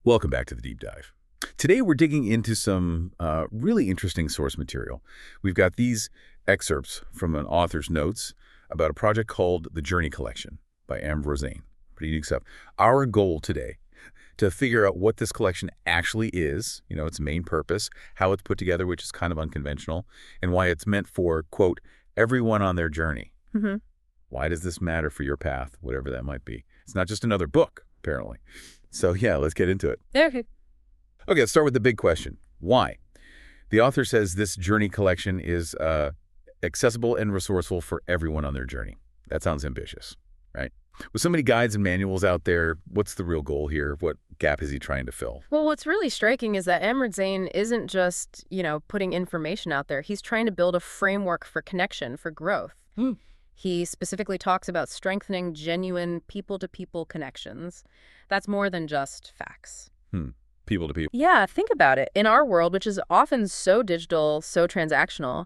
Welcome back to the Deep Dive. Today we're digging into some really interesting source material. We've got these excerpts from an author's notes about a project called The Journey Collection by Amber Rosane. Pretty unique stuff. Our goal today, to figure out what this collection actually is, its main purpose, how it's put together, which is kind of unconventional, and why it's meant for, quote, everyone on their journey. Mm-hmm. Why does this matter for your path, whatever that might be? It's not just another book, apparently. So yeah, let's get into it. Okay. Okay, let's start with the big question. Why? The author says this journey collection is accessible and resourceful for everyone on their journey. That sounds ambitious, right? With so many guides and manuals out there, what's the real goal here? What gap is he trying to fill? Well, what's really striking is that Amrit Zain isn't just, putting information out there. He's trying to build a framework for connection, for growth. He specifically talks about strengthening genuine people-to-people connections. That's more than just facts. People to people. Yeah, think about it. In our world, which is often so digital, so transactional,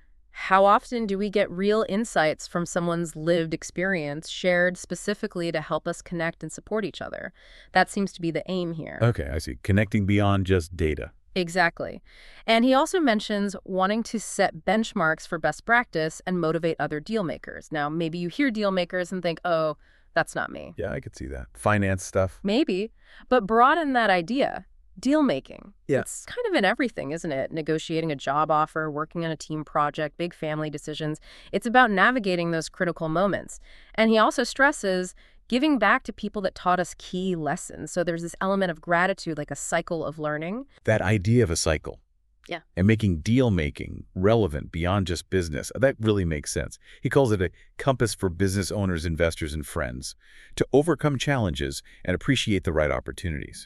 how often do we get real insights from someone's lived experience shared specifically to help us connect and support each other? That seems to be the aim here. Okay, I see. Connecting beyond just data. Exactly. And he also mentions wanting to set benchmarks for best practice and motivate other deal makers. Now, maybe you hear deal makers and think, oh, that's not me. Yeah, I could see that. Finance stuff. Maybe, but broaden that idea. Deal making. Yeah. It's kind of in everything, isn't it? Negotiating a job offer, working on a team project, big family decisions. It's about navigating those critical moments. And he also stresses giving back to people that taught us key lessons. So there's this element of gratitude, like a cycle of learning. That idea of a cycle. Yeah. And making deal-making relevant beyond just business. That really makes sense. He calls it a compass for business owners, investors, and friends to overcome challenges and appreciate the right opportunities.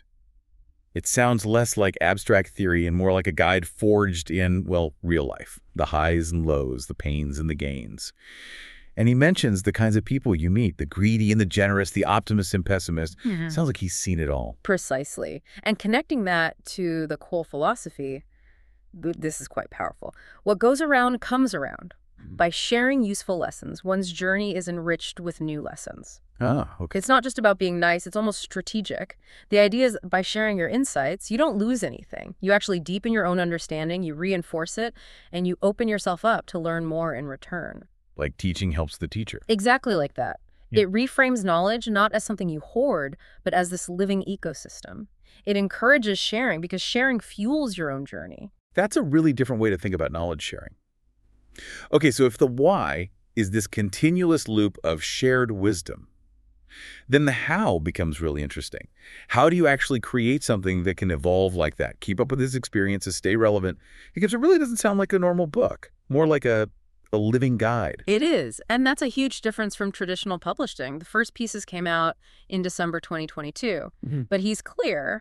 It sounds less like abstract theory and more like a guide forged in, well, real life. The highs and lows, the pains and the gains. And he mentions the kinds of people you meet, the greedy and the generous, the optimist and pessimist. Sounds like he's seen it all. Precisely. And connecting that to the core philosophy, this is quite powerful. What goes around comes around. By sharing useful lessons, one's journey is enriched with new lessons. Ah, okay. It's not just about being nice, it's almost strategic. The idea is by sharing your insights, you don't lose anything. You actually deepen your own understanding, you reinforce it, and you open yourself up to learn more in return. Like teaching helps the teacher. Exactly like that. Yeah. It reframes knowledge not as something you hoard, but as this living ecosystem. It encourages sharing because sharing fuels your own journey. That's a really different way to think about knowledge sharing. Okay, so if the why is this continuous loop of shared wisdom, then the how becomes really interesting. How do you actually create something that can evolve like that? Keep up with his experiences, stay relevant? Because it really doesn't sound like a normal book, more like a living guide. It is, and that's a huge difference from traditional publishing. The first pieces came out in December 2022, but he's clear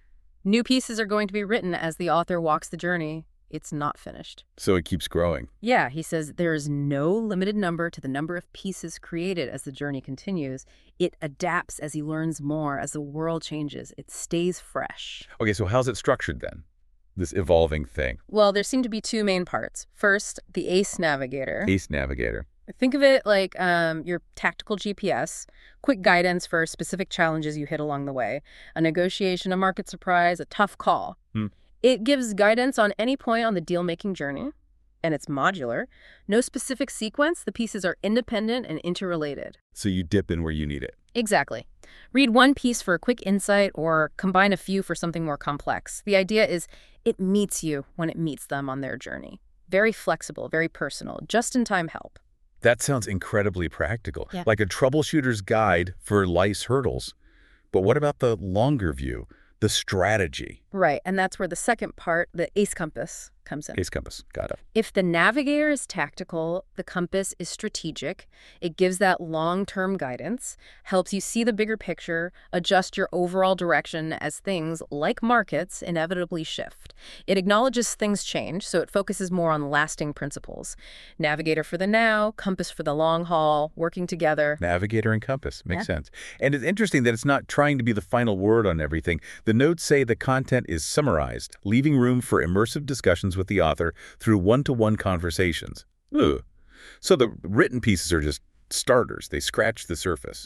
new pieces are going to be written as the author walks the journey. It's not finished. So it keeps growing. Yeah, he says there is no limited number to the number of pieces created as the journey continues. It adapts as he learns more, as the world changes. It stays fresh. Okay, so how's it structured then, this evolving thing? Well, there seem to be two main parts. First, the ACE Navigator. ACE Navigator. Think of it like your tactical GPS, quick guidance for specific challenges you hit along the way, a negotiation, a market surprise, a tough call. It gives guidance on any point on the deal-making journey, and it's modular. No specific sequence. The pieces are independent and interrelated. So you dip in where you need it. Exactly. Read one piece for a quick insight or combine a few for something more complex. The idea is it meets you when it meets them on their journey. Very flexible, very personal, just-in-time help. That sounds incredibly practical, Yeah. like a troubleshooter's guide for life's hurdles. But what about the longer view, the strategy? Right, and that's where the second part, the ACE compass, comes in. ACE compass, got it. If the navigator is tactical, the compass is strategic. It gives that long-term guidance, helps you see the bigger picture, adjust your overall direction as things, like markets, inevitably shift. It acknowledges things change, so it focuses more on lasting principles. Navigator for the now, compass for the long haul, working together. Navigator and compass, makes sense. And it's interesting that it's not trying to be the final word on everything. The notes say the content is summarized, leaving room for immersive discussions with the author through one-to-one conversations. Ooh. So the written pieces are just starters. They scratch the surface.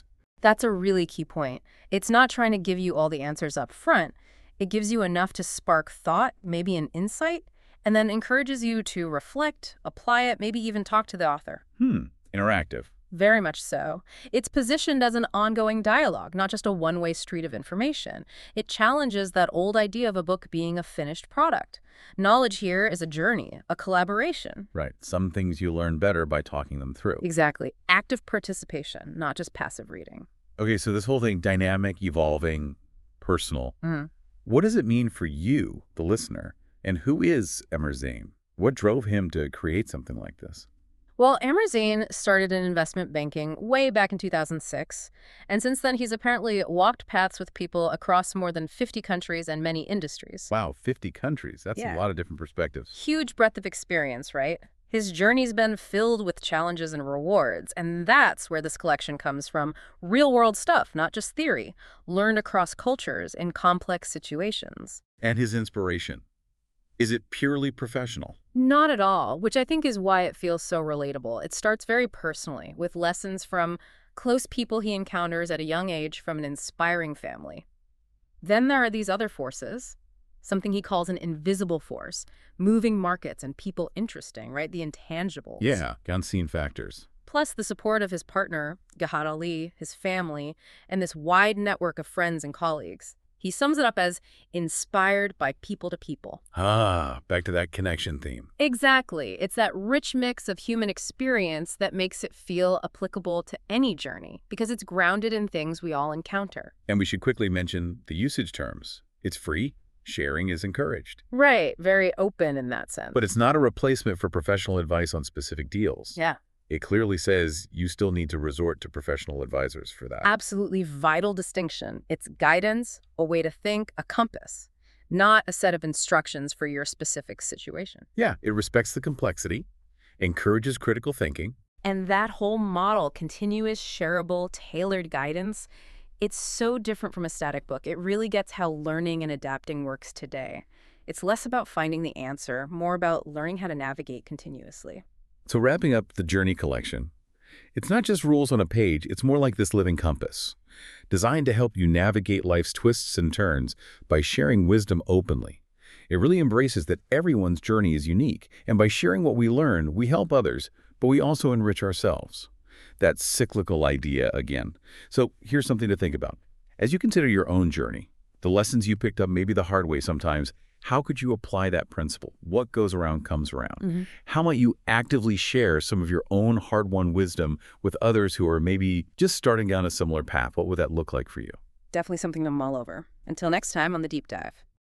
That's a really key point. It's not trying to give you all the answers up front. It gives you enough to spark thought, maybe an insight, and then encourages you to reflect, apply it, maybe even talk to the author. Interactive. Very much so. It's positioned as an ongoing dialogue, not just a one-way street of information. It challenges that old idea of a book being a finished product. Knowledge here is a journey, a collaboration. Right. Some things you learn better by talking them through. Exactly. Active participation, not just passive reading. Okay, so this whole thing, dynamic, evolving, personal. What does it mean for you, the listener? And who is Emre Zain? What drove him to create something like this? Well, Emre Zain started in investment banking way back in 2006, and since then he's apparently walked paths with people across more than 50 countries and many industries. Wow, 50 countries. That's a lot of different perspectives. Huge breadth of experience, right? His journey's been filled with challenges and rewards, and that's where this collection comes from. Real-world stuff, not just theory, learned across cultures in complex situations. And his inspiration. Is it purely professional? Not at all, which I think is why it feels so relatable. It starts very personally, with lessons from close people he encounters at a young age from an inspiring family. Then there are these other forces, something he calls an invisible force, moving markets and people interesting, right? The intangibles. Yeah, unseen factors. Plus the support of his partner, Gahad Ali, his family, and this wide network of friends and colleagues. He sums it up as inspired by people to people. Back to that connection theme. Exactly. It's that rich mix of human experience that makes it feel applicable to any journey, because it's grounded in things we all encounter. And we should quickly mention the usage terms. It's free. Sharing is encouraged. Right. Very open in that sense. But it's not a replacement for professional advice on specific deals. Yeah. It clearly says you still need to resort to professional advisors for that. Absolutely vital distinction. It's guidance, a way to think, a compass, not a set of instructions for your specific situation. Yeah, it respects the complexity, encourages critical thinking. And that whole model, continuous, shareable, tailored guidance, it's so different from a static book. It really gets how learning and adapting works today. It's less about finding the answer, more about learning how to navigate continuously. So wrapping up the Journey collection, it's not just rules on a page, it's more like this living compass, designed to help you navigate life's twists and turns by sharing wisdom openly. It really embraces that everyone's journey is unique, and by sharing what we learn, we help others, but we also enrich ourselves. That cyclical idea again. So here's something to think about. As you consider your own journey, the lessons you picked up maybe the hard way sometimes, how could you apply that principle? What goes around comes around. How might you actively share some of your own hard-won wisdom with others who are maybe just starting down a similar path? What would that look like for you? Definitely something to mull over. Until next time on The Deep Dive.